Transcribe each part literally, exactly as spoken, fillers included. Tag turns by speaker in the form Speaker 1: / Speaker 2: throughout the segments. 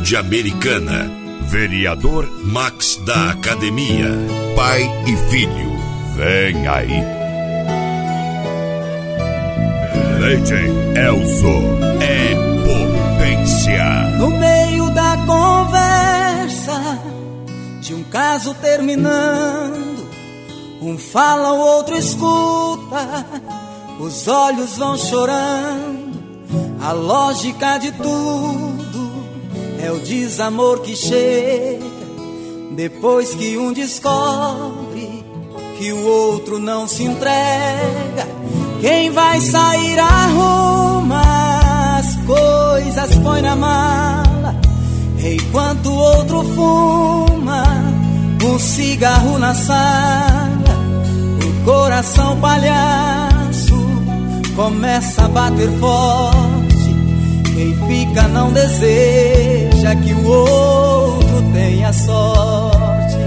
Speaker 1: de Americana. Vereador Max da Academia. Pai e filho. Vem aí. Leite Elso é potência.
Speaker 2: No meio da conversa de um caso terminando, um fala, o outro escuta, os olhos vão chorando. A lógica de tudo é o desamor que chega depois que um descobre que o outro não se entrega. Quem vai sair arruma as coisas, põe na mala, enquanto o outro fuma um cigarro na sala. O coração palhaço começa a bater forte. Quem fica não deseja que o outro tenha sorte.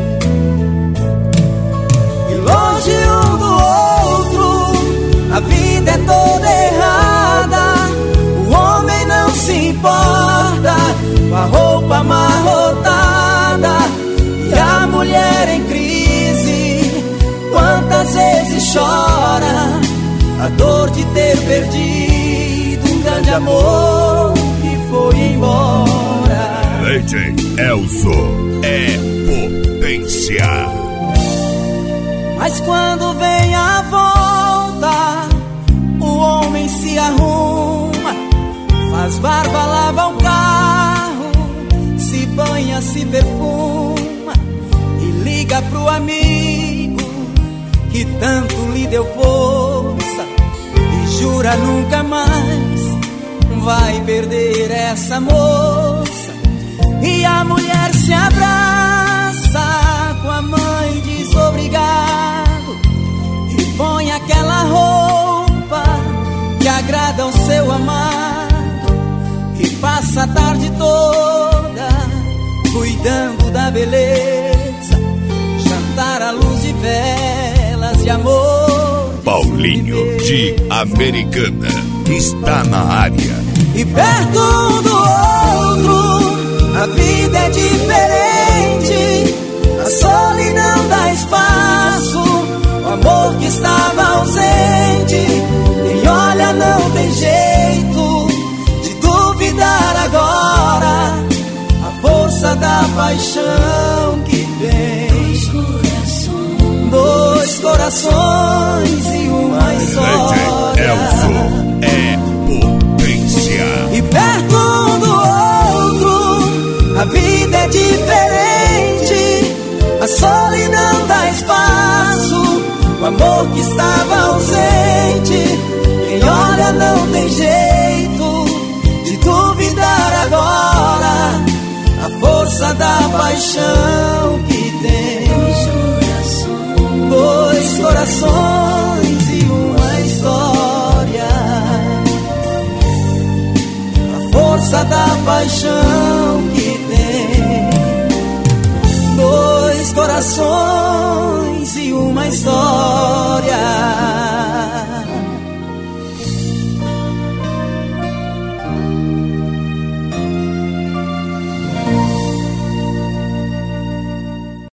Speaker 2: E longe um do outro, a vida é toda errada. O homem não se importa com a roupa amarrotada e a mulher em crise. Quantas vezes chora a dor de ter perdido um grande amor que foi embora.
Speaker 1: Leite Elso é potência.
Speaker 2: Mas quando vem a volta, o homem se arruma, faz barba, lava o carro, se banha, se perfuma e liga pro amigo que tanto lhe deu força e jura nunca mais vai perder essa moça. E a mulher se abraça com a mãe desobrigado e põe aquela roupa que agrada ao seu amado e passa a tarde toda cuidando da beleza, jantar à luz de velas de amor.
Speaker 1: Paulinho de Americana está na área.
Speaker 2: E perto um do outro, a vida é diferente. A solidão dá espaço, o amor que estava ausente. Quem olha não tem jeito de duvidar agora. A força da paixão que vem. Dois corações e uma história.
Speaker 1: Elso é potência.
Speaker 2: E perto um do outro, a vida é diferente. A solidão dá espaço, o amor que estava ausente. Quem olha não tem jeito de duvidar agora. A força da paixão que tem. Dois corações e uma história. A força da paixão